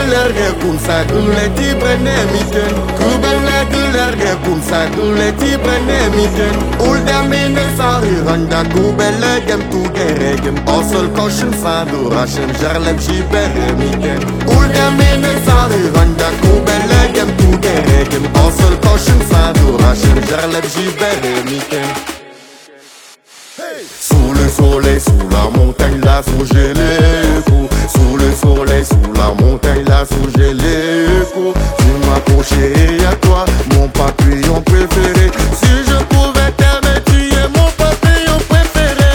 gulerge cum sa guleti brenemiten Kubele gulerge cum sa guleti brenemiten Ulda mine sari randa kubele gem tu geregem Osol koşun sadu raşem jarlem jiberemiten Ulda mine sari randa kubele gem tu geregem Osol koşun sadu raşem jarlem jiberemiten Sous le soleil, sous la montagne, là sous j'ai les coups. Sous le soleil, sous la montagne, là sous j'ai les coups. Je m'approchais à toi, mon papillon préféré. Si je pouvais t'aimer, tu es mon papillon préféré.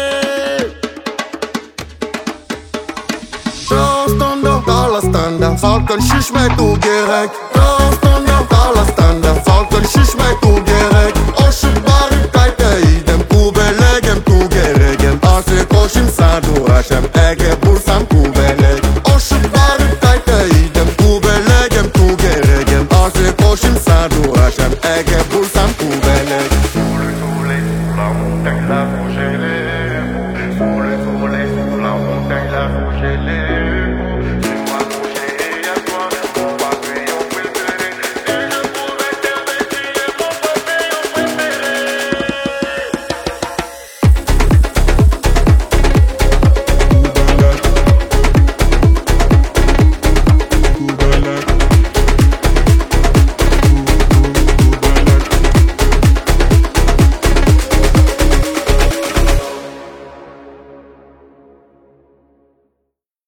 Dans la standa, salkın şişmek u gerek. Dans la standa, salkın şişmek u gerek. O şu barı kaytaydım, kubelegem tu geregem. Ase koşum sadu raşem, ege bulsam kubeleg. O şu barı kaytaydım, kubelegem tu geregem. Ase koşum sadu raşem, ege bulsam kubeleg. Sous le soleil, sous la montagne, là où j'ai les. Sous le soleil, sous la montagne, là où j'ai les.